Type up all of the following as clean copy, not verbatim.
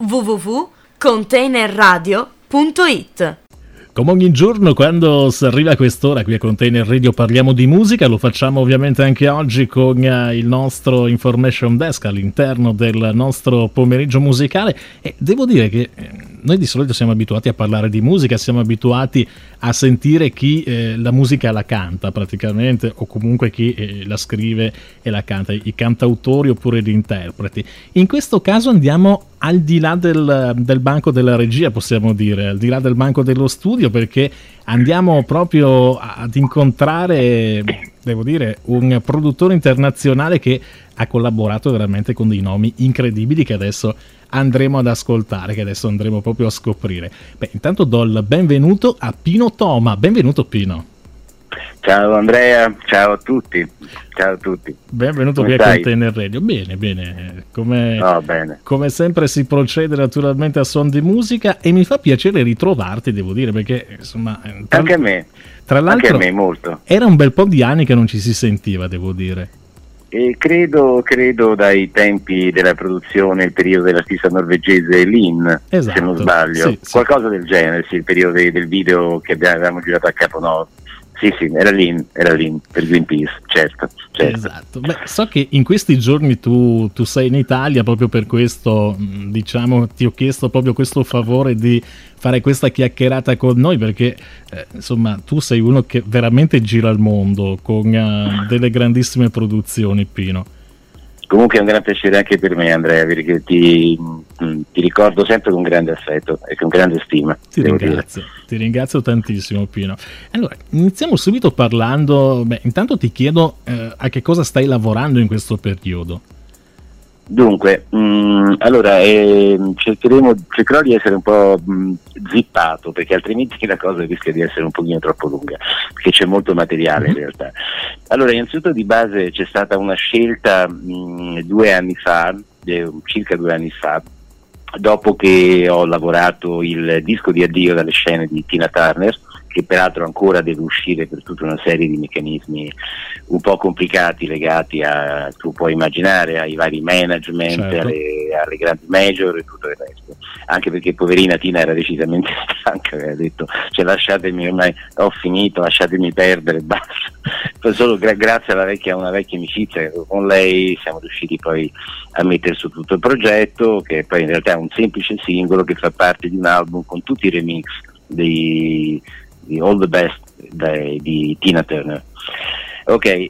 www.containerradio.it. Come ogni giorno, quando si arriva a quest'ora qui a Container Radio parliamo di musica, lo facciamo ovviamente anche oggi con il nostro Information Desk all'interno del nostro pomeriggio musicale, e devo dire che noi di solito siamo abituati a parlare di musica, siamo abituati a sentire chi la musica la canta praticamente, o comunque chi la scrive e la canta, i cantautori oppure gli interpreti. In questo caso andiamo al di là del banco della regia, possiamo dire, al di là del banco dello studio, perché andiamo proprio ad incontrare, devo dire, un produttore internazionale che ha collaborato veramente con dei nomi incredibili che adesso andremo ad ascoltare, che adesso andremo proprio a scoprire. Beh, intanto do il benvenuto a Pino Toma. Benvenuto Pino. Ciao Andrea, ciao a tutti. Ciao a tutti. Benvenuto qui a Container Radio. Bene, bene. Bene. Come sempre si procede naturalmente a suon di musica, e mi fa piacere ritrovarti, devo dire, perché insomma anche a me. Tra l'altro anche a me molto. Era un bel po' di anni che non ci si sentiva, devo dire. E credo dai tempi della produzione, il periodo dell'artista norvegese Lin, esatto, se non sbaglio, sì. Qualcosa del genere, sì, il periodo del video che avevamo girato a Capo Nord. Sì, era Lin per Greenpeace, certo. Esatto. Beh, so che in questi giorni tu sei in Italia, proprio per questo, diciamo, ti ho chiesto proprio questo favore di fare questa chiacchierata con noi, perché insomma tu sei uno che veramente gira il mondo con delle grandissime produzioni, Pino. Comunque è un gran piacere anche per me, Andrea, perché ti ricordo sempre con grande affetto e con grande stima. Ti ringrazio tantissimo, Pino. Allora, iniziamo subito parlando, intanto ti chiedo a che cosa stai lavorando in questo periodo. Dunque, allora cercherò di essere un po' zippato, perché altrimenti la cosa rischia di essere un pochino troppo lunga, perché c'è molto materiale in realtà. Allora, innanzitutto di base c'è stata una scelta circa 2 anni fa, dopo che ho lavorato il disco di addio dalle scene di Tina Turner, che peraltro ancora deve uscire per tutta una serie di meccanismi un po' complicati legati a, tu puoi immaginare, ai vari management, certo, alle grandi major e tutto il resto. Anche perché poverina Tina era decisamente stanca, aveva detto lasciatemi, ormai ho finito, lasciatemi perdere, basta. Poi solo grazie a una vecchia amicizia con lei siamo riusciti poi a mettere su tutto il progetto, che poi in realtà è un semplice singolo che fa parte di un album con tutti i remix di All the Best di Tina Turner. Ok,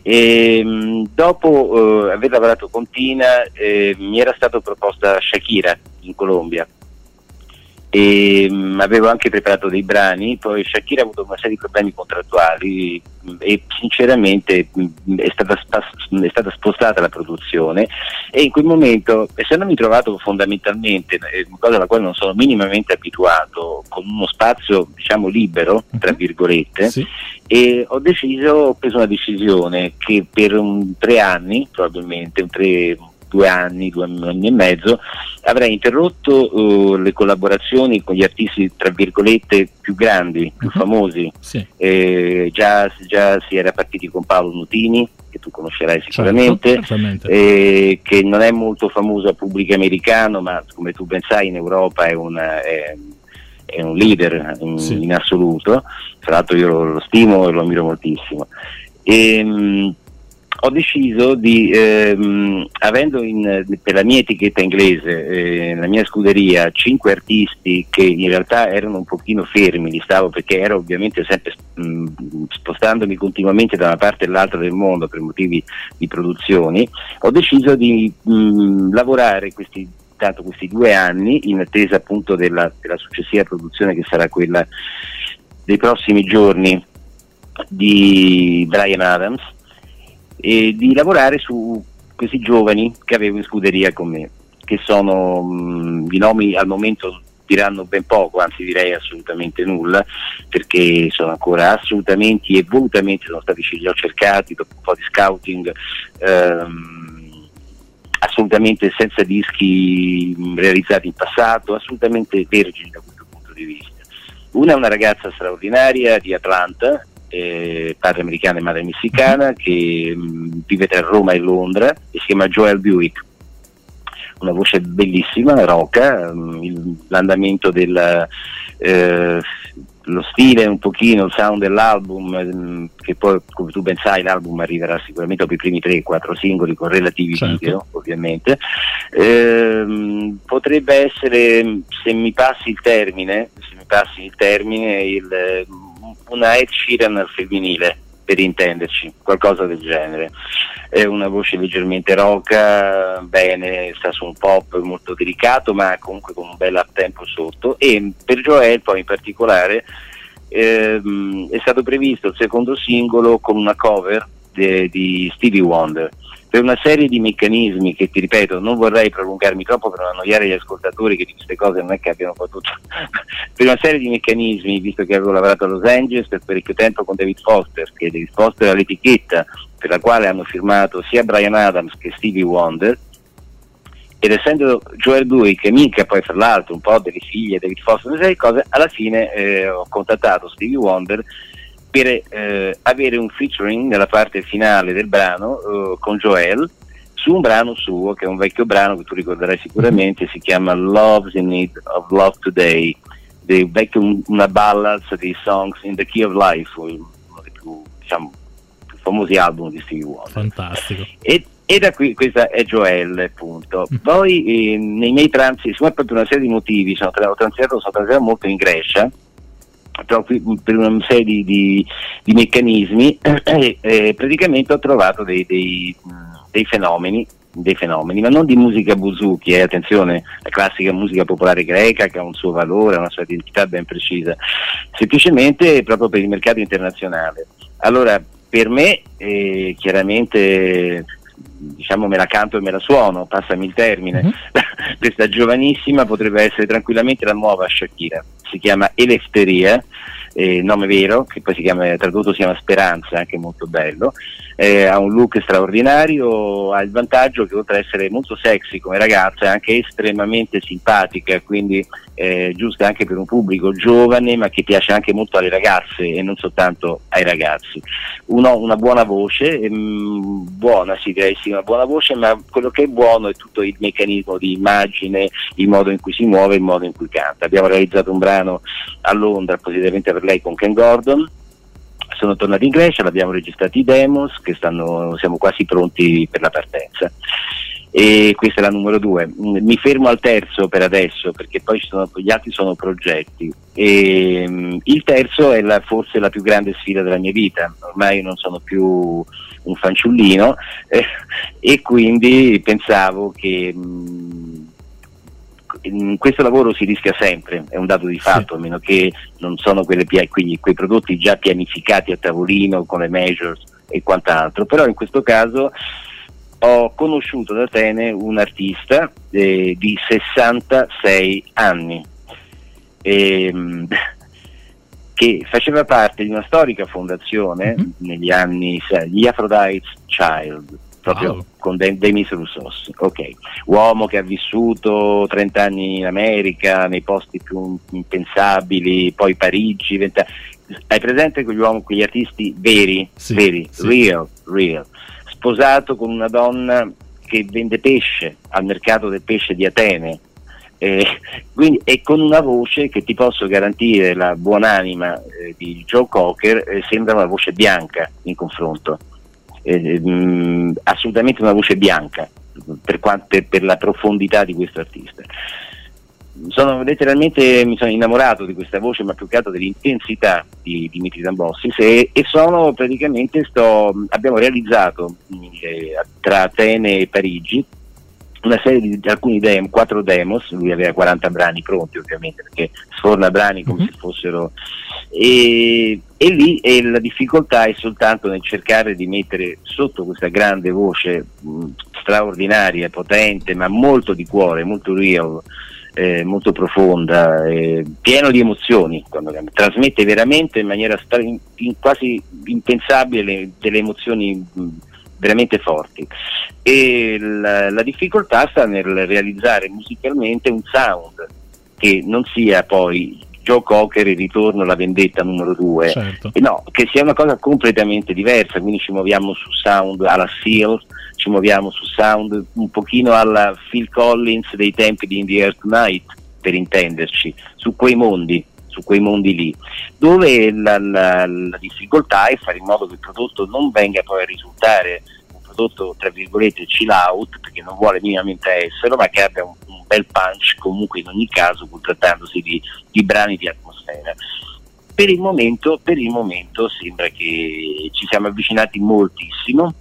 dopo aver lavorato con Tina mi era stato proposta Shakira in Colombia, e avevo anche preparato dei brani. Poi Shakira ha avuto una serie di problemi contrattuali e sinceramente è stata spostata la produzione, e in quel momento, essendomi trovato fondamentalmente, cosa alla quale non sono minimamente abituato, con uno spazio diciamo libero tra virgolette, sì, e ho preso una decisione che per 3 anni, probabilmente 2 anni e mezzo, avrei interrotto le collaborazioni con gli artisti tra virgolette più grandi, più famosi. Sì. Già si era partiti con Paolo Nutini, che tu conoscerai sicuramente, certo, che non è molto famoso al pubblico americano, ma come tu ben sai in Europa è un leader in assoluto. Tra l'altro io lo stimo e lo ammiro moltissimo. Ho deciso di, avendo per la mia etichetta inglese, la mia scuderia, 5 artisti che in realtà erano un pochino fermi, perché ero ovviamente sempre spostandomi continuamente da una parte all'altra del mondo per motivi di produzioni, ho deciso di lavorare questi 2 anni in attesa appunto della successiva produzione, che sarà quella dei prossimi giorni di Bryan Adams, e di lavorare su questi giovani che avevo in scuderia con me, che sono i nomi al momento diranno ben poco, anzi direi assolutamente nulla, perché sono ancora assolutamente e volutamente sono stati cercati dopo un po' di scouting, assolutamente senza dischi realizzati in passato, assolutamente vergini da questo punto di vista. Una è una ragazza straordinaria di Atlanta, padre americano e madre messicana, che vive tra Roma e Londra, e si chiama Joelle Buick. una voce bellissima, roca, l'andamento del lo stile un pochino, il sound dell'album, che poi come tu ben sai l'album arriverà sicuramente dopo i primi 3-4 singoli con relativi video ovviamente, potrebbe essere, se mi passi il termine una Ed Sheeran al femminile, per intenderci, qualcosa del genere. È una voce leggermente roca, bene, sta su un pop molto delicato ma comunque con un bel up-tempo sotto. E per Joel poi in particolare è stato previsto il secondo singolo con una cover di Stevie Wonder, per una serie di meccanismi che, ti ripeto, non vorrei prolungarmi troppo per non annoiare gli ascoltatori, che di queste cose non è che abbiano potuto per una serie di meccanismi, visto che avevo lavorato a Los Angeles per parecchio tempo con David Foster, che David Foster ha l'etichetta per la quale hanno firmato sia Bryan Adams che Stevie Wonder, ed essendo Joel Buick amica poi fra l'altro un po' delle figlie David Foster, una serie di cose, alla fine ho contattato Stevie Wonder per avere un featuring nella parte finale del brano con Joel su un brano suo, che è un vecchio brano che tu ricorderai sicuramente, si chiama Love's in Need of Love Today, una ballad di Songs in the Key of Life, uno dei più, diciamo, più famosi album di Stevie Wonder. Fantastico. E da qui questa è Joel, appunto. Poi nei miei transi, siccome per una serie di motivi sono transitato molto in Grecia, proprio per una serie di meccanismi, praticamente ho trovato dei fenomeni, ma non di musica buzuki, attenzione, la classica musica popolare greca che ha un suo valore, una sua identità ben precisa, semplicemente proprio per il mercato internazionale. Allora, per me, chiaramente, diciamo, me la canto e me la suono, passami il termine, questa giovanissima potrebbe essere tranquillamente la nuova Shakira, si chiama Eleftheria, nome vero, che poi tradotto si chiama Speranza, anche molto bello, ha un look straordinario, ha il vantaggio che oltre ad essere molto sexy come ragazza è anche estremamente simpatica, quindi giusta anche per un pubblico giovane ma che piace anche molto alle ragazze e non soltanto ai ragazzi. Una buona voce, buona, sì, direi sì, una buona voce, ma quello che è buono è tutto il meccanismo di immagine, il modo in cui si muove, il modo in cui canta. Abbiamo realizzato un brano a Londra appositamente per lei con Ken Gordon, sono tornati in Grecia, l'abbiamo registrati i demos che siamo quasi pronti per la partenza. E questa è la numero 2. Mi fermo al terzo per adesso, perché poi gli altri sono progetti. E il terzo è forse la più grande sfida della mia vita. Ormai non sono più un fanciullino, e quindi pensavo che in questo lavoro si rischia sempre, è un dato di fatto, a meno che non sono quei prodotti già pianificati a tavolino con le measures e quant'altro. Però in questo caso ho conosciuto ad Atene un artista di 66 anni che faceva parte di una storica fondazione negli anni, gli Aphrodite's Child, proprio con Demis Roussos, uomo che ha vissuto 30 anni in America, nei posti più impensabili, poi Parigi, 20 anni. Hai presente quegli artisti veri, sì. real, sposato con una donna che vende pesce al mercato del pesce di Atene, quindi, e con una voce che ti posso garantire, la buonanima di Joe Cocker, sembra una voce bianca in confronto. Assolutamente una voce bianca per la profondità di questo artista. Mi sono innamorato di questa voce, ma più che altro dell'intensità di Dimitri Dambossis, e sono praticamente abbiamo realizzato tra Atene e Parigi una serie di alcuni 4 demos. Lui aveva 40 brani pronti, ovviamente, perché sforna brani come se fossero, e lì la difficoltà è soltanto nel cercare di mettere sotto questa grande voce straordinaria, potente, ma molto di cuore, molto real, molto profonda, pieno di emozioni, trasmette veramente in maniera quasi impensabile delle emozioni veramente forti. E la difficoltà sta nel realizzare musicalmente un sound che non sia poi Joe Cocker, il ritorno, la vendetta numero 2, certo. No, che sia una cosa completamente diversa, quindi ci muoviamo su sound alla Seal, ci muoviamo su sound un pochino alla Phil Collins dei tempi di In the Air Tonight, per intenderci, su quei mondi lì, dove la difficoltà è fare in modo che il prodotto non venga poi a risultare un prodotto tra virgolette chill out, perché non vuole minimamente esserlo, ma che abbia un bel punch comunque in ogni caso, pur trattandosi di brani di atmosfera. Per il momento sembra che ci siamo avvicinati moltissimo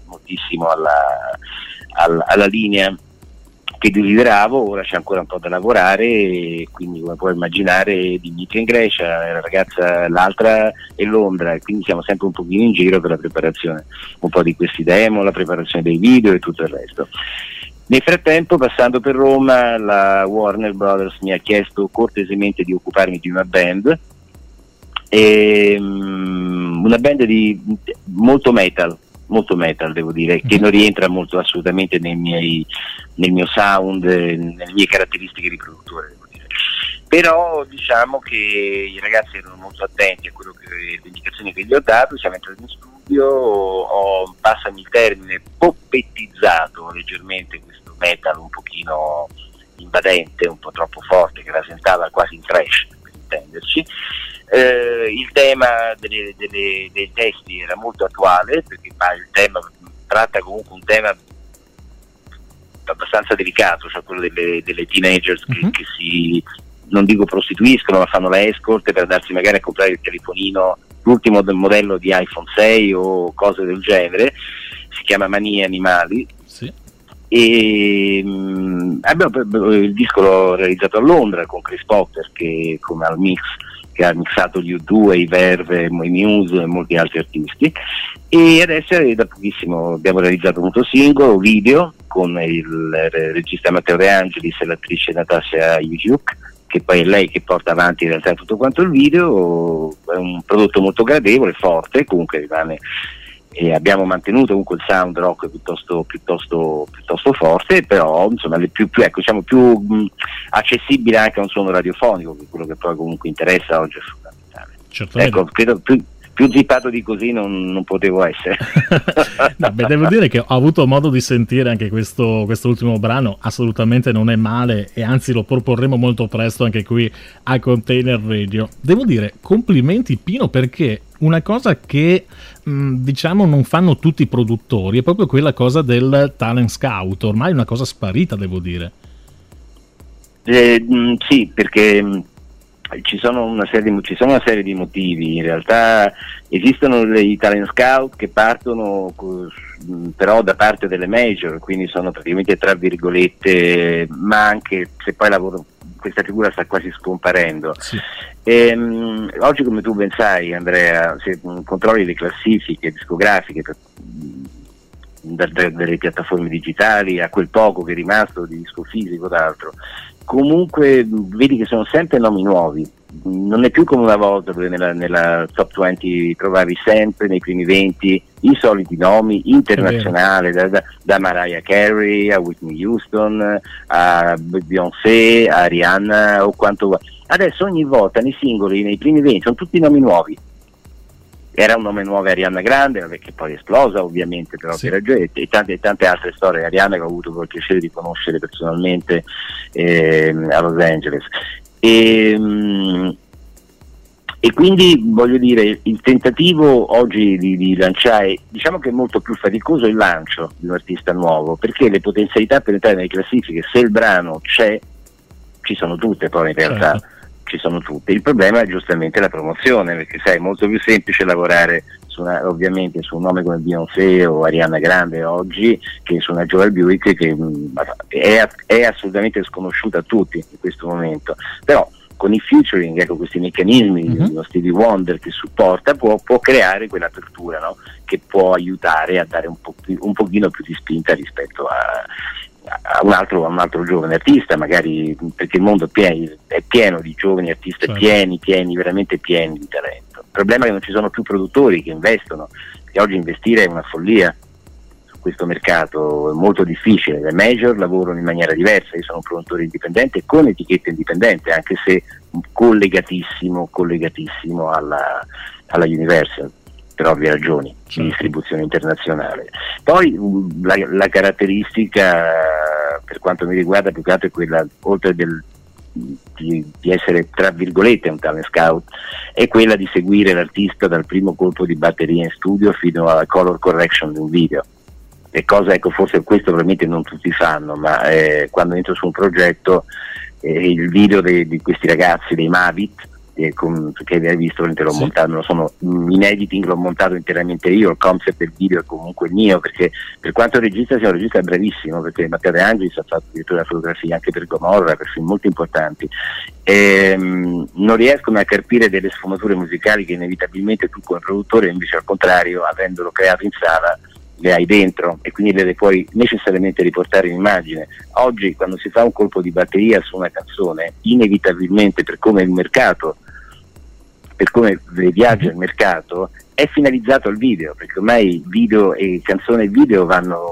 alla linea che desideravo. Ora c'è ancora un po' da lavorare, e quindi come puoi immaginare Dimitri in Grecia, la ragazza l'altra è Londra, e quindi siamo sempre un pochino in giro per la preparazione un po' di questi demo, la preparazione dei video e tutto il resto. Nel frattempo, passando per Roma, la Warner Brothers mi ha chiesto cortesemente di occuparmi di una band, una band di molto metal devo dire, che non rientra molto assolutamente nel mio sound, nelle mie caratteristiche di produttore, devo dire. Però diciamo che i ragazzi erano molto attenti a le indicazioni che gli ho dato. Siamo entrati in studio, ho, passami il termine, poppettizzato leggermente questo metal un pochino invadente, un po' troppo forte, che rasentava quasi in thrash, per intenderci. Il tema dei testi era molto attuale, perché il tema tratta comunque un tema abbastanza delicato, cioè quello delle teenagers che si, non dico prostituiscono, ma fanno la escort per andarsi magari a comprare il telefonino, l'ultimo modello di iPhone 6 o cose del genere. Si chiama Manie Animali. Sì. E il disco l'ho realizzato a Londra con Chris Potter, che come al mix, che ha mixato gli U2, i Verve, i Muse e molti altri artisti, e adesso da pochissimo abbiamo realizzato un singolo video con il regista Matteo De Angelis e l'attrice Natasha Yujuk, che poi è lei che porta avanti in realtà tutto quanto il video. È un prodotto molto gradevole, forte, comunque rimane, e abbiamo mantenuto comunque il sound rock piuttosto forte, però insomma più accessibile anche a un suono radiofonico, che è quello che poi comunque interessa oggi, è fondamentale. Certamente. Ecco, credo più zippato di così non potevo essere. No, devo dire che ho avuto modo di sentire anche quest'ultimo brano, assolutamente non è male, e anzi lo proporremo molto presto anche qui a Container Radio. Devo dire complimenti Pino, perché una cosa che diciamo non fanno tutti i produttori è proprio quella cosa del talent scout, ormai è una cosa sparita, devo dire. Sì, perché ci sono una serie di motivi. In realtà esistono i talent scout che partono però da parte delle major, quindi sono praticamente tra virgolette, ma anche se poi questa figura sta quasi scomparendo. Sì. Oggi, come tu ben sai Andrea, se controlli le classifiche discografiche dalle piattaforme digitali a quel poco che è rimasto di disco fisico d'altro, comunque vedi che sono sempre nomi nuovi. Non è più come una volta dove nella top 20 trovavi sempre nei primi 20 i soliti nomi internazionali, da Mariah Carey a Whitney Houston a Beyoncé a Rihanna o quanto vuoi. Adesso ogni volta nei singoli, nei primi 20 sono tutti nomi nuovi. Era un nome nuovo Ariana Grande, che poi è esplosa ovviamente per ovvie ragioni, e tante altre storie. Ariana, che ho avuto il piacere di conoscere personalmente a Los Angeles. E quindi voglio dire, il tentativo oggi di lanciare, diciamo che è molto più faticoso il lancio di un artista nuovo, perché le potenzialità per entrare nelle classifiche, se il brano c'è, ci sono tutte poi in realtà. Certo. Ci sono tutte. Il problema è giustamente la promozione, perché sai, è molto più semplice lavorare ovviamente su un nome come Beyoncé o Ariana Grande oggi che su una Joel Buick che è assolutamente sconosciuta a tutti in questo momento. Però con i featuring, ecco, questi meccanismi di uno Stevie Wonder che supporta, può creare quell'apertura, no? Che può aiutare a dare un pochino più di spinta rispetto a un altro giovane artista, magari, perché il mondo è pieno di giovani artisti, certo. pieni, veramente pieni di talento. Il problema è che non ci sono più produttori che investono, perché oggi investire è una follia su questo mercato, è molto difficile. Le major lavorano in maniera diversa. Io sono un produttore indipendente con etichetta indipendente, anche se collegatissimo alla Universal. per ovvie ragioni di distribuzione internazionale. Poi la caratteristica, per quanto mi riguarda, più che altro è quella, oltre di essere tra virgolette un talent scout, è quella di seguire l'artista dal primo colpo di batteria in studio fino alla color correction di un video. E cosa, ecco, forse questo probabilmente non tutti fanno, ma quando entro su un progetto, il video di questi ragazzi, dei Mavit, che avete visto, l'ho montato, sono in editing, l'ho montato interamente io, il concept del video è comunque il mio, perché per quanto regista sia un regista bravissimo, perché Matteo De Angelis ha fatto addirittura la fotografia anche per Gomorra, per film molto importanti, non riescono a carpire delle sfumature musicali che inevitabilmente tu come produttore, invece al contrario, avendolo creato in sala, le hai dentro e quindi le puoi necessariamente riportare in immagine. Oggi quando si fa un colpo di batteria su una canzone, inevitabilmente, per come il mercato, per come viaggia il mercato, è finalizzato al video, perché ormai video e canzone e video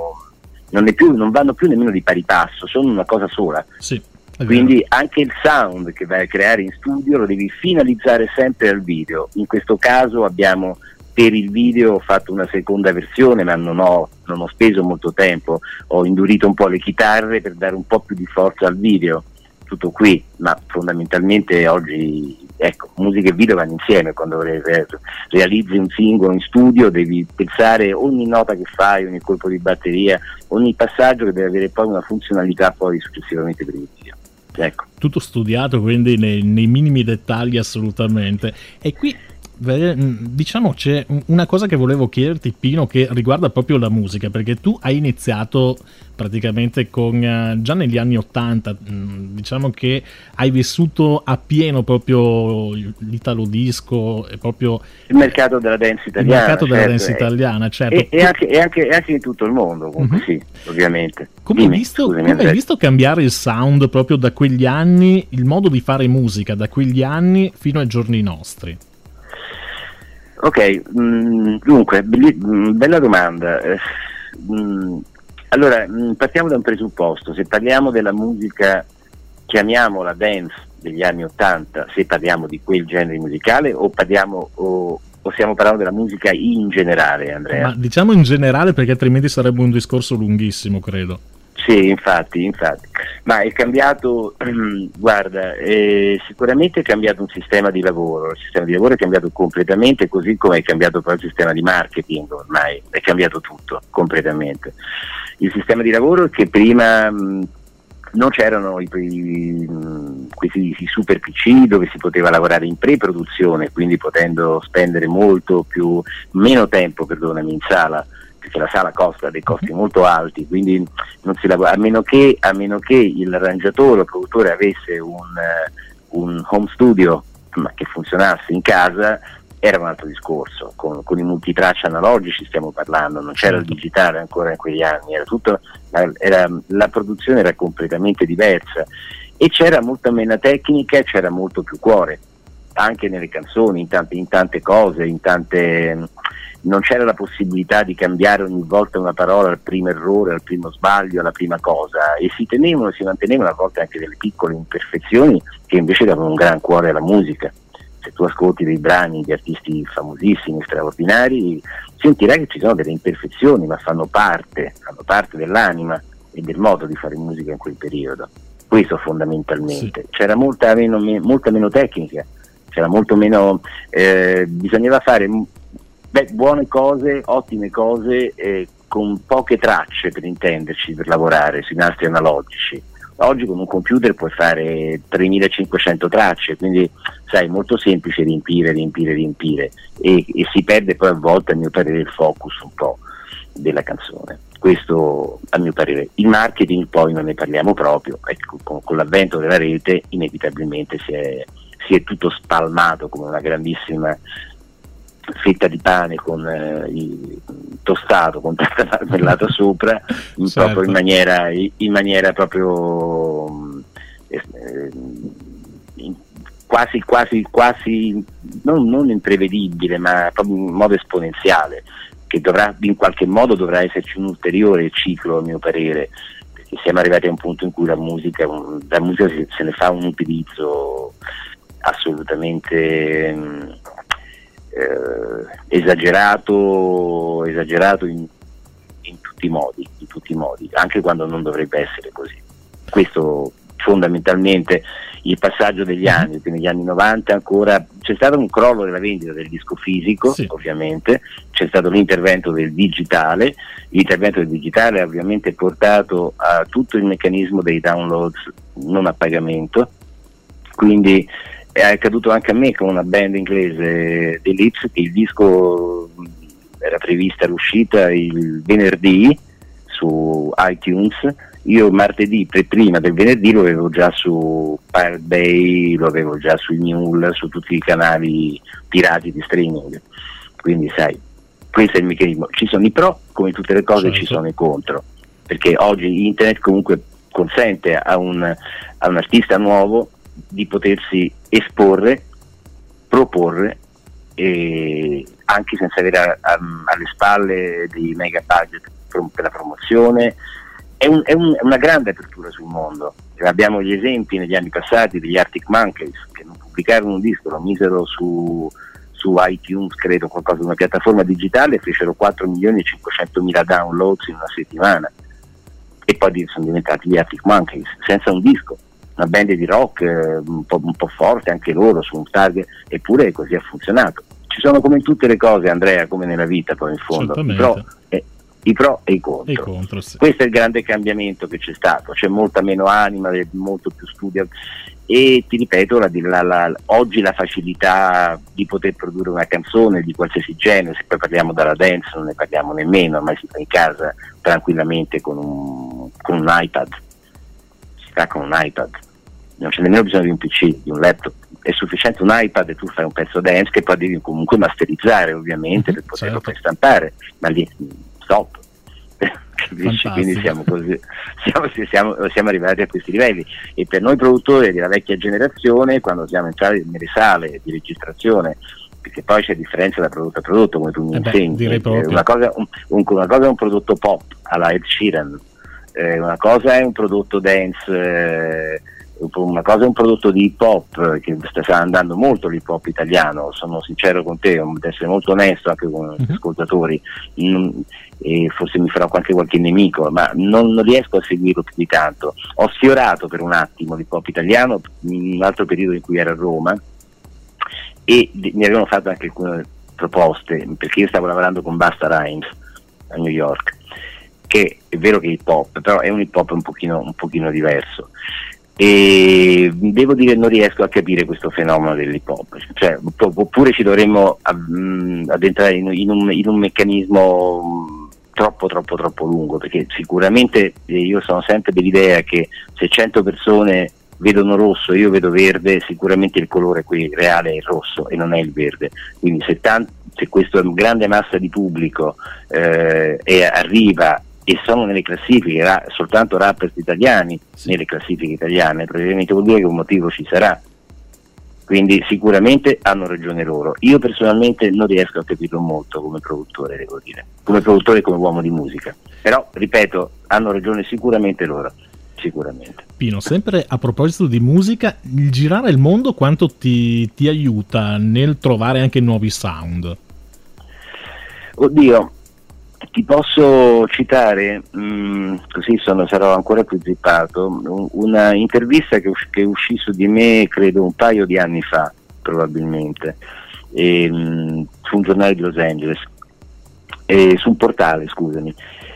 non vanno più nemmeno di pari passo, sono una cosa sola. Sì, quindi anche il sound che vai a creare in studio lo devi finalizzare sempre al video. In questo caso abbiamo, per il video, ho fatto una seconda versione, ma non ho speso molto tempo, ho indurito un po' le chitarre per dare un po' più di forza al video, tutto qui, ma fondamentalmente oggi, ecco, musica e video vanno insieme. Quando realizzi un singolo in studio devi pensare ogni nota che fai, ogni colpo di batteria, ogni passaggio che deve avere poi una funzionalità poi successivamente per il video. Ecco. Tutto studiato, quindi nei minimi dettagli, assolutamente. E qui diciamo c'è una cosa che volevo chiederti, Pino, che riguarda proprio la musica, perché tu hai iniziato praticamente già negli anni '80, diciamo che hai vissuto a pieno proprio l'italo disco e proprio il mercato della dance italiana, il mercato della dance italiana, certo. E anche in tutto il mondo, comunque. Sì, ovviamente. Come hai visto cambiare il sound proprio da quegli anni, il modo di fare musica da quegli anni fino ai giorni nostri? Ok, dunque, bella domanda. Allora, partiamo da un presupposto: se parliamo della musica, chiamiamola dance degli anni '80, se parliamo di quel genere musicale, o stiamo parlando della musica in generale, Andrea? Ma diciamo in generale, perché altrimenti sarebbe un discorso lunghissimo, credo. Sì, infatti, ma è cambiato, guarda, sicuramente è cambiato un sistema di lavoro, il sistema di lavoro è cambiato completamente, così come è cambiato poi il sistema di marketing, ormai è cambiato tutto completamente. Il sistema di lavoro è che prima non c'erano questi super PC dove si poteva lavorare in pre-produzione, quindi potendo spendere meno tempo, perdonami, in sala, perché la sala costa dei costi molto alti, quindi non si lavora, a meno che l'arrangiatore o il produttore avesse un home studio ma che funzionasse in casa, era un altro discorso. Con i multitraccia analogici stiamo parlando, non c'era il digitale ancora in quegli anni, la produzione era completamente diversa e c'era molta meno tecnica, c'era molto più cuore anche nelle canzoni, in tante cose, non c'era la possibilità di cambiare ogni volta una parola al primo errore, al primo sbaglio, alla prima cosa, e si mantenevano a volte anche delle piccole imperfezioni che invece davano un gran cuore alla musica. Se tu ascolti dei brani di artisti famosissimi, straordinari, sentirai che ci sono delle imperfezioni, ma fanno parte dell'anima e del modo di fare musica in quel periodo. Questo fondamentalmente. Sì. C'era molta meno tecnica, c'era molto meno, bisognava fare buone cose, ottime cose, con poche tracce, per intenderci, per lavorare sui nastri analogici. Oggi con un computer puoi fare 3500 tracce, quindi sai, molto semplice riempire e si perde poi a volte, a mio parere, il focus un po' della canzone. Questo a mio parere. Il marketing poi non ne parliamo proprio, ecco, con l'avvento della rete inevitabilmente si è tutto spalmato come una grandissima fetta di pane con tostato con tanta marmellata sopra, certo. Proprio in maniera proprio quasi non imprevedibile, ma proprio in modo esponenziale, che in qualche modo dovrà esserci un ulteriore ciclo, a mio parere, perché siamo arrivati a un punto in cui la musica se ne fa un utilizzo assolutamente esagerato in tutti i modi, anche quando non dovrebbe essere così. Questo fondamentalmente il passaggio degli anni, perché negli anni 90 ancora c'è stato un crollo della vendita del disco fisico, sì. Ovviamente c'è stato l'intervento del digitale ha ovviamente portato a tutto il meccanismo dei downloads non a pagamento, quindi è accaduto anche a me con una band inglese, The Lips, che il disco era prevista l'uscita il venerdì su iTunes. Io martedì, prima del venerdì, lo avevo già su Pirate Bay, lo avevo già su Mule, su tutti i canali pirati di streaming. Quindi sai, questo è il meccanismo. Ci sono i pro, come tutte le cose, certo. Ci sono i contro, perché oggi internet comunque consente a un artista nuovo di potersi esporre, proporre, e anche senza avere alle spalle dei mega budget per la promozione. È una grande apertura sul mondo. Abbiamo gli esempi negli anni passati degli Arctic Monkeys, che non pubblicarono un disco, lo misero su iTunes, credo, qualcosa, una piattaforma digitale, e fecero 4.500.000 downloads in una settimana, e poi sono diventati gli Arctic Monkeys senza un disco, una band di rock un po' forte anche loro su un target, eppure così ha funzionato. Ci sono, come in tutte le cose, Andrea, come nella vita poi in fondo, i pro e i contro. Sì. Questo è il grande cambiamento che c'è stato, c'è molta meno anima, molto più studio, e ti ripeto, oggi la facilità di poter produrre una canzone di qualsiasi genere, se poi parliamo dalla dance non ne parliamo nemmeno, ormai si fa in casa tranquillamente con un iPad, si fa con un iPad, non c'è nemmeno bisogno di un PC, di un laptop, è sufficiente un iPad e tu fai un pezzo dance che poi devi comunque masterizzare, ovviamente, per poterlo poi stampare, ma lì stop. Quindi siamo arrivati a questi livelli, e per noi produttori della vecchia generazione, quando siamo entrati nelle sale di registrazione, perché poi c'è differenza da prodotto a prodotto, come tu mi insegni, una cosa è un prodotto pop alla Ed Sheeran, una cosa è un prodotto dance, una cosa è un prodotto di hip hop, che sta andando molto l'hip hop italiano, sono sincero con te, devo essere molto onesto anche con gli ascoltatori, e forse mi farò anche qualche nemico, ma non riesco a seguirlo più di tanto. Ho sfiorato per un attimo l'hip hop italiano in un altro periodo in cui ero a Roma, e mi avevano fatto anche alcune proposte, perché io stavo lavorando con Busta Rhymes a New York, che è vero che è hip hop, però è un hip hop un pochino diverso, e devo dire non riesco a capire questo fenomeno dell'hip hop, cioè, oppure ci dovremmo addentrare in un meccanismo troppo lungo, perché sicuramente io sono sempre dell'idea che se 100 persone vedono rosso e io vedo verde, sicuramente il colore qui reale è il rosso e non è il verde, quindi se questa grande massa di pubblico arriva e sono nelle classifiche, soltanto rappers italiani nelle classifiche italiane, probabilmente vuol dire che un motivo ci sarà, quindi sicuramente hanno ragione loro. Io personalmente non riesco a capirlo molto come produttore, devo dire, come produttore e come uomo di musica, però ripeto, hanno ragione sicuramente loro, sicuramente. Pino, sempre a proposito di musica, il girare il mondo quanto ti aiuta nel trovare anche nuovi sound? Oddio, ti posso citare, così sarò ancora più zippato, una intervista che uscì su di me credo un paio di anni fa, probabilmente, su un giornale di Los Angeles, su un portale, scusami,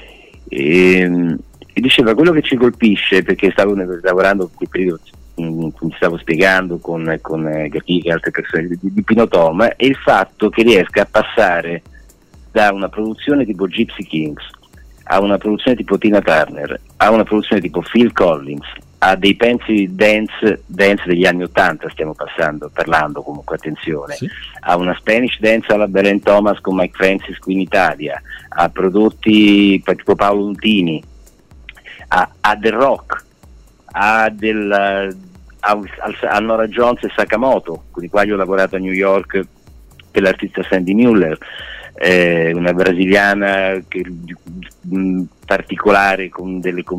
e diceva: quello che ci colpisce, perché stavo lavorando in quel periodo, mi stavo spiegando con Gatti e altre persone di Pino Tom, è il fatto che riesca a passare da una produzione tipo Gypsy Kings a una produzione tipo Tina Turner, a una produzione tipo Phil Collins, a dei pezzi dance degli anni 80 stiamo parlando comunque, attenzione, sì. A una Spanish dance alla Belen Thomas con Mike Francis qui in Italia, a prodotti tipo Paolo Nutini, a del rock, a Nora Jones e Sakamoto, con i quali ho lavorato a New York per l'artista Sandy Mueller, una brasiliana particolare con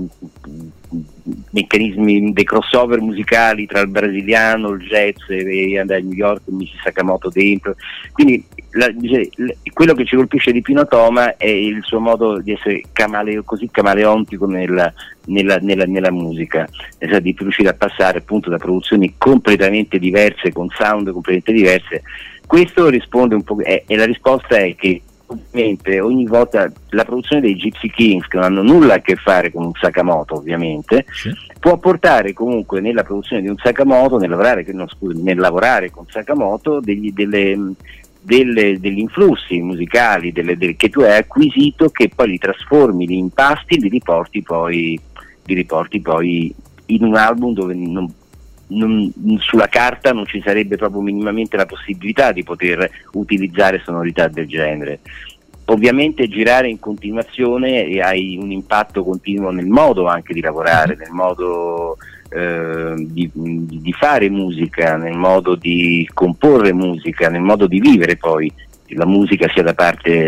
meccanismi dei crossover musicali tra il brasiliano, il jazz e andare a New York con Missy Sakamoto dentro. Quindi quello che ci colpisce di Pino Toma è il suo modo di essere così camaleontico nella musica, di riuscire a passare appunto da produzioni completamente diverse, con sound completamente diverse. Questo risponde un po', e la risposta è che ovviamente ogni volta la produzione dei Gypsy Kings, che non hanno nulla a che fare con un Sakamoto ovviamente, sì, può portare comunque nella produzione di un Sakamoto, nel lavorare con Sakamoto degli influssi musicali che tu hai acquisito, che poi li trasformi, li impasti, li riporti poi in un album dove sulla carta non ci sarebbe proprio minimamente la possibilità di poter utilizzare sonorità del genere. Ovviamente girare in continuazione e hai un impatto continuo nel modo anche di lavorare, nel modo di fare musica, nel modo di comporre musica, nel modo di vivere poi la musica, sia da parte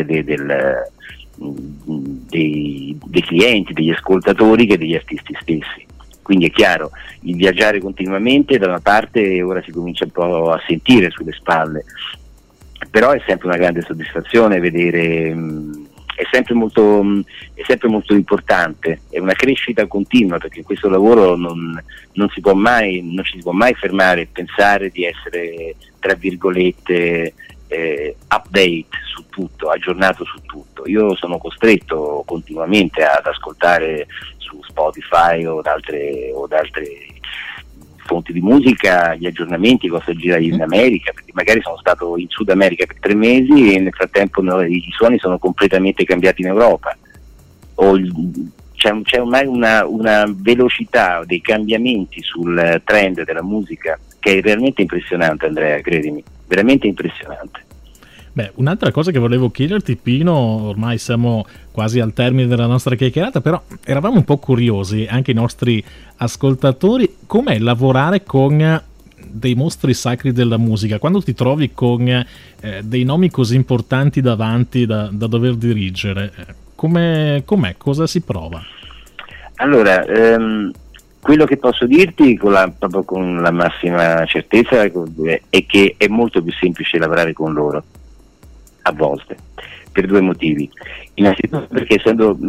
dei clienti, degli ascoltatori, che degli artisti stessi. Quindi è chiaro, il viaggiare continuamente da una parte ora si comincia un po' a sentire sulle spalle, però è sempre una grande soddisfazione vedere, è sempre molto importante, è una crescita continua, perché in questo lavoro non ci si può mai fermare e pensare di essere, tra virgolette, update su tutto, aggiornato su tutto. Io sono costretto continuamente ad ascoltare su Spotify o da altre fonti di musica gli aggiornamenti, cosa gira in America, perché magari sono stato in Sud America per 3 mesi e nel frattempo i suoni sono completamente cambiati in Europa, c'è ormai una velocità dei cambiamenti sul trend della musica che è realmente impressionante, Andrea, credimi, veramente impressionante. Beh, un'altra cosa che volevo chiederti, Pino, ormai siamo quasi al termine della nostra chiacchierata, però eravamo un po' curiosi, anche i nostri ascoltatori, com'è lavorare con dei mostri sacri della musica, quando ti trovi con dei nomi così importanti davanti da dover dirigere, com'è, cosa si prova? Allora, quello che posso dirti proprio con la massima certezza è che è molto più semplice lavorare con loro, a volte, per 2 motivi. Innanzitutto perché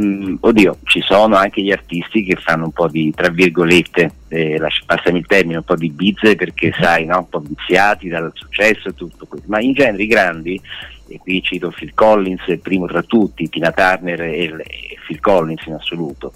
ci sono anche gli artisti che fanno un po' di, tra virgolette, passami il termine, un po' di bizze, perché sai, no? Un po' viziati dal successo e tutto questo, ma in genere i grandi, e qui cito Phil Collins, primo tra tutti, Tina Turner e Phil Collins in assoluto,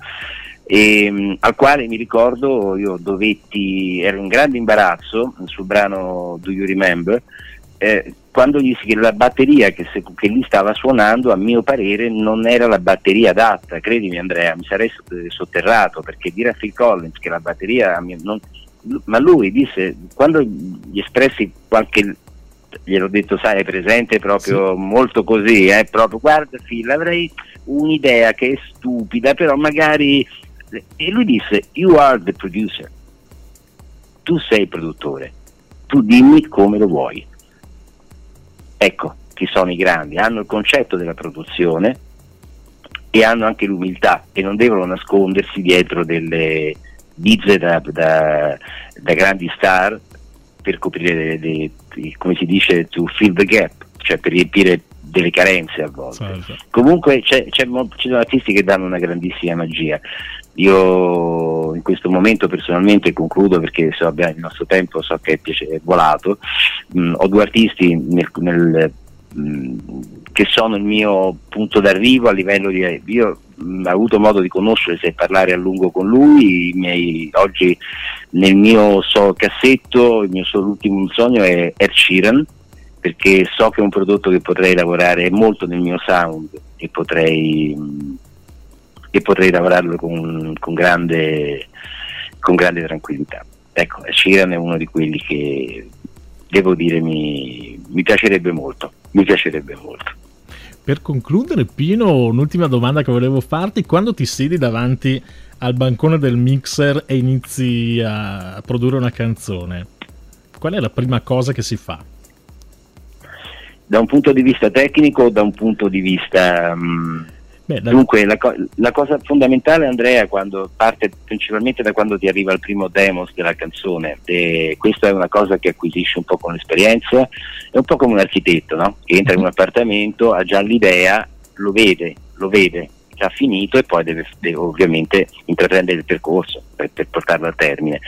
al quale mi ricordo io ero in grande imbarazzo sul brano Do You Remember, quando gli dissi che la batteria che lui stava suonando, a mio parere, non era la batteria adatta. Credimi, Andrea, mi sarei sotterrato, perché dire a Phil Collins che la batteria ma lui disse, quando gli espressi gliel'ho detto, sai, è presente proprio, sì, molto così, proprio, guarda Phil, avrei un'idea che è stupida, però magari, e lui disse, you are the producer, tu sei il produttore, tu dimmi come lo vuoi. Ecco, chi sono i grandi, hanno il concetto della produzione e hanno anche l'umiltà, e non devono nascondersi dietro delle bizze da grandi star per coprire come si dice, to fill the gap, cioè per riempire delle carenze a volte. Sì. Comunque ci sono artisti che danno una grandissima magia. Io in questo momento personalmente, concludo perché il nostro tempo so che è volato, ho 2 artisti che sono il mio punto d'arrivo a livello di... Io ho avuto modo di conoscere e parlare a lungo con lui, oggi nel mio cassetto il mio ultimo sogno è Ed Sheeran, perché so che è un prodotto che potrei lavorare molto nel mio sound e potrei lavorarlo con grande tranquillità. Ecco, Sheeran è uno di quelli che devo dire mi piacerebbe molto. Per concludere, Pino, un'ultima domanda che volevo farti: quando ti siedi davanti al bancone del mixer e inizi a produrre una canzone, qual è la prima cosa che si fa? Da un punto di vista tecnico o da un punto di vista... Dunque la cosa fondamentale, Andrea, quando parte principalmente da quando ti arriva il primo demos della canzone, questa è una cosa che acquisisci un po' con l'esperienza, è un po' come un architetto, no? Che entra in un appartamento, ha già l'idea, lo vede già finito e poi deve ovviamente intraprendere il percorso per portarlo a termine.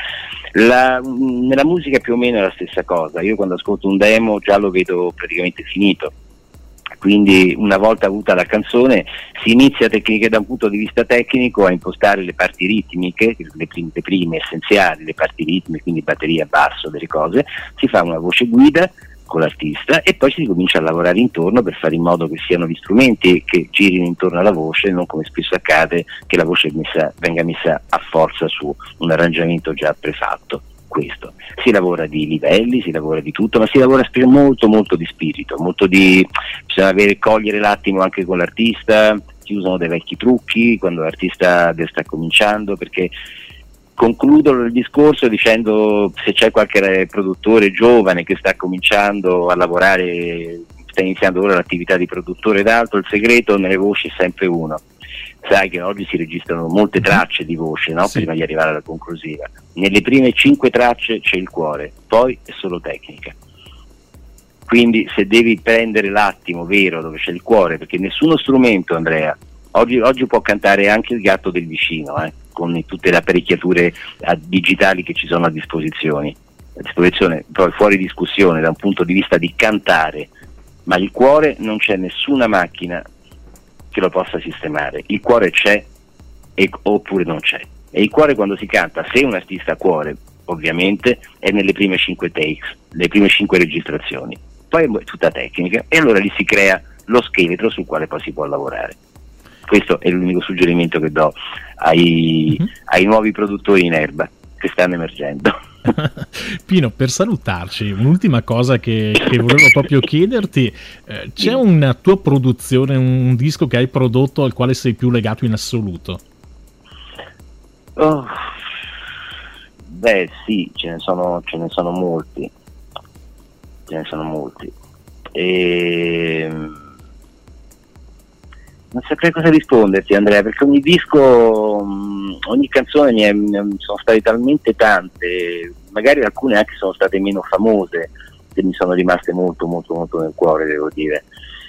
Nella musica più o meno è la stessa cosa, io quando ascolto un demo già lo vedo praticamente finito. Quindi una volta avuta la canzone si inizia da un punto di vista tecnico a impostare le parti ritmiche, le prime essenziali, le parti ritmiche, quindi batteria, basso, delle cose, si fa una voce guida con l'artista e poi si comincia a lavorare intorno per fare in modo che siano gli strumenti che girino intorno alla voce, non come spesso accade che la voce venga messa a forza su un arrangiamento già prefatto. Questo. Si lavora di livelli, si lavora di tutto, ma si lavora molto molto di spirito, bisogna cogliere l'attimo anche con l'artista, si usano dei vecchi trucchi quando l'artista sta cominciando, perché concludo il discorso dicendo, se c'è qualche produttore giovane che sta cominciando a lavorare, sta iniziando ora l'attività di produttore d'alto, il segreto nelle voci è sempre uno. Sai che oggi si registrano molte tracce di voce, no? Sì. Prima di arrivare alla conclusiva. Nelle prime 5 tracce c'è il cuore, poi è solo tecnica. Quindi se devi prendere l'attimo vero dove c'è il cuore, perché nessuno strumento, Andrea, oggi può cantare anche il gatto del vicino, con tutte le apparecchiature digitali che ci sono a disposizione, poi fuori discussione da un punto di vista di cantare, ma il cuore non c'è nessuna macchina che lo possa sistemare. Il cuore c'è oppure non c'è, e il cuore quando si canta, se un artista ha cuore ovviamente è nelle prime 5 takes, le prime 5 registrazioni, poi è tutta tecnica e allora lì si crea lo scheletro sul quale poi si può lavorare. Questo è l'unico suggerimento che do ai nuovi produttori in erba che stanno emergendo. Pino, per salutarci, un'ultima cosa che volevo proprio chiederti, c'è una tua produzione, un disco che hai prodotto al quale sei più legato in assoluto? Beh sì, ce ne sono molti, non saprei cosa risponderti, Andrea, perché ogni disco, ogni canzone sono state talmente tante, magari alcune anche sono state meno famose, che mi sono rimaste molto molto molto nel cuore, devo dire.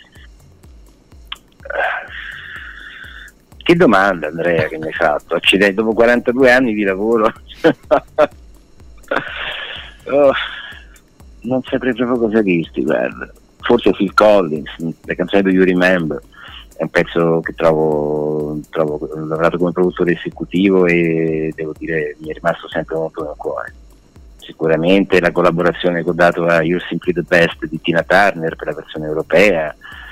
Che domanda, Andrea, che mi hai fatto? Accidenti, dopo 42 anni di lavoro non saprei proprio cosa dirti, guarda. Forse Phil Collins, la canzone Do You Remember, è un pezzo che trovo, ho lavorato come produttore esecutivo e devo dire mi è rimasto sempre molto nel cuore. Sicuramente la collaborazione che ho dato a You're Simply the Best di Tina Turner per la versione europea,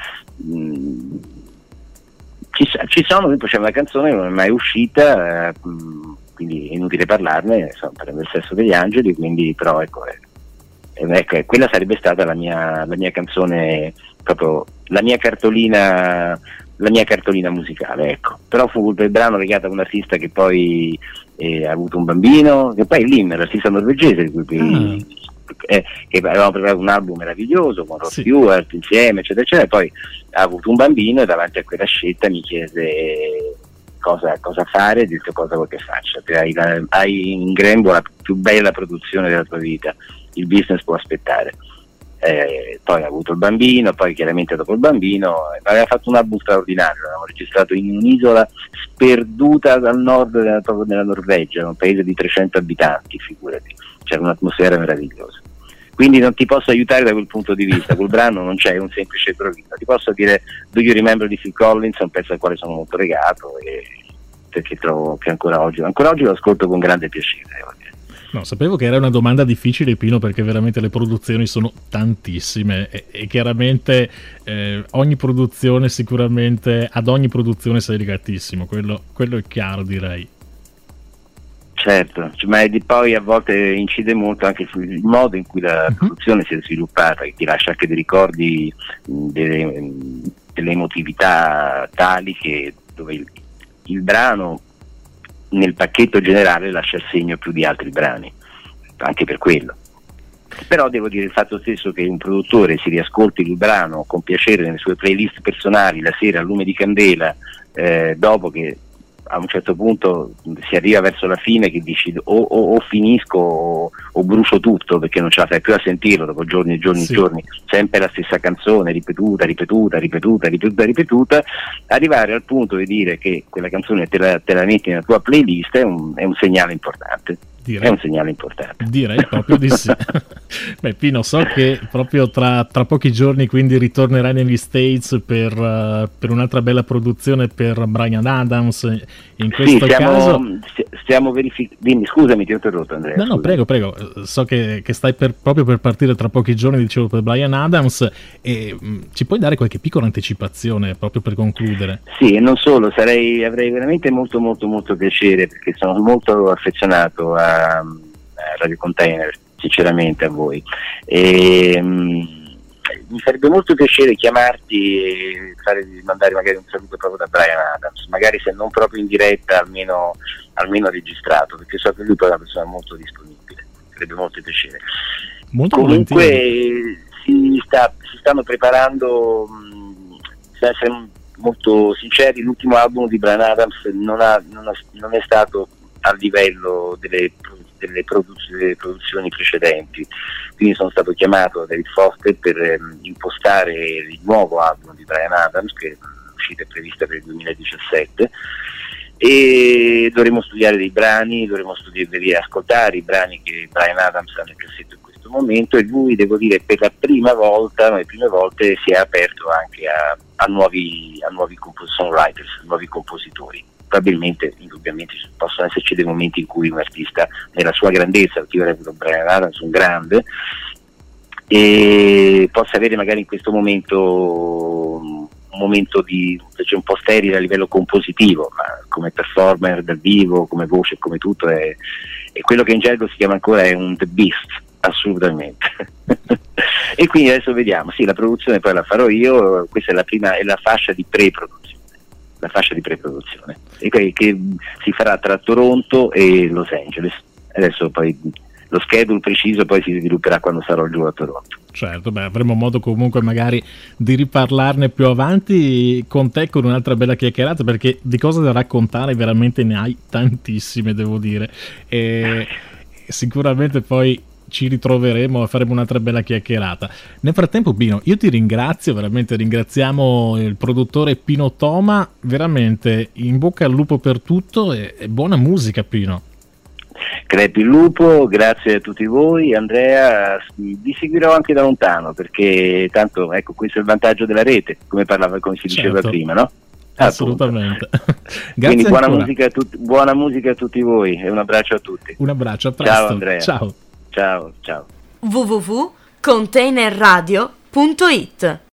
ci sono, poi c'è una canzone che non è mai uscita, quindi è inutile parlarne, insomma, per il sesso degli angeli, quindi però ecco, quella sarebbe stata la mia canzone, proprio la mia cartolina musicale, ecco. Però fu il brano legato a un artista che poi ha avuto un bambino, che poi è Lim, l'artista norvegese, che avevamo preparato un album meraviglioso con Rod Stewart insieme, eccetera eccetera, e poi ha avuto un bambino e davanti a quella scelta mi chiese cosa fare, ho detto cosa vuoi che faccia, hai in grembo la più bella produzione della tua vita, il business può aspettare. Poi ha avuto il bambino, poi chiaramente dopo il bambino aveva fatto un album straordinario, l'avevamo registrato in un'isola sperduta dal nord proprio della Norvegia, un paese di 300 abitanti, figurati, c'era un'atmosfera meravigliosa. Quindi non ti posso aiutare da quel punto di vista, quel brano non c'è un semplice improvviso, ti posso dire Do You Remember di Phil Collins, è un pezzo al quale sono molto legato e perché trovo che ancora oggi lo ascolto con grande piacere, devo dire. No, sapevo che era una domanda difficile, Pino, perché veramente le produzioni sono tantissime e chiaramente ogni produzione sicuramente, ad ogni produzione sei legatissimo, quello è chiaro, direi. Certo, ma poi a volte incide molto anche sul modo in cui la produzione si è sviluppata, che ti lascia anche dei ricordi, delle emotività tali che dove il brano nel pacchetto generale lascia il segno più di altri brani, anche per quello. Però devo dire il fatto stesso che un produttore si riascolti il brano con piacere nelle sue playlist personali la sera a lume di candela, dopo che a un certo punto si arriva verso la fine che dici o finisco o brucio tutto, perché non ce la fai più a sentirlo dopo giorni e giorni e giorni, sempre la stessa canzone ripetuta, arrivare al punto di dire che quella canzone te la metti nella tua playlist è un segnale importante. È un segnale importante. Direi proprio di sì. Beh, Pino, so che proprio tra pochi giorni quindi ritornerai negli States per un'altra bella produzione per Bryan Adams. In questo caso stiamo verificando. Dimmi, scusami, ti ho interrotto, Andrea. No, prego. So che stai proprio per partire tra pochi giorni, dicevo, per Bryan Adams, e ci puoi dare qualche piccola anticipazione proprio per concludere? Sì, e non solo, avrei veramente molto piacere, perché sono molto affezionato a Radio Container, sinceramente, a voi, e mi farebbe molto piacere chiamarti e mandare magari un saluto proprio da Bryan Adams, magari se non proprio in diretta, almeno registrato, perché so che lui poi è una persona molto disponibile, farebbe molto piacere. Comunque si stanno preparando, per essere molto sinceri, l'ultimo album di Bryan Adams non è stato a livello delle produzioni precedenti, quindi sono stato chiamato da David Foster per impostare il nuovo album di Bryan Adams, che l'uscita è prevista per il 2017, e dovremo studiare dei brani, dovremo ascoltare i brani che Bryan Adams ha nel cassetto in questo momento, e lui, devo dire, per le prime volte si è aperto anche a nuovi songwriters, nuovi compositori. Probabilmente, indubbiamente, possono esserci dei momenti in cui un artista nella sua grandezza, perché io reputo Bryan Adams un grande, e possa avere magari in questo momento un momento un po' sterile a livello compositivo, ma come performer dal vivo, come voce, come tutto, è quello che in gergo si chiama ancora un The Beast, assolutamente. E quindi adesso vediamo, sì, la produzione poi la farò io, questa è la fascia di pre-produzione, e che si farà tra Toronto e Los Angeles. Adesso poi lo schedule preciso poi si svilupperà quando sarò giù a Toronto. Certo, avremo modo comunque magari di riparlarne più avanti con te, con un'altra bella chiacchierata, perché di cose da raccontare veramente ne hai tantissime, devo dire, e sicuramente poi ci ritroveremo e faremo un'altra bella chiacchierata. Nel frattempo, Pino, io ti ringrazio, veramente ringraziamo il produttore Pino Toma, veramente in bocca al lupo per tutto e buona musica, Pino. Crepi il lupo, grazie a tutti voi, Andrea, vi seguirò anche da lontano, perché tanto, ecco, questo è il vantaggio della rete, come si diceva prima, no? Assolutamente. Quindi buona musica a tutti voi e un abbraccio a tutti. Un abbraccio, a presto. Ciao Andrea. Ciao. Ciao. www.containerradio.it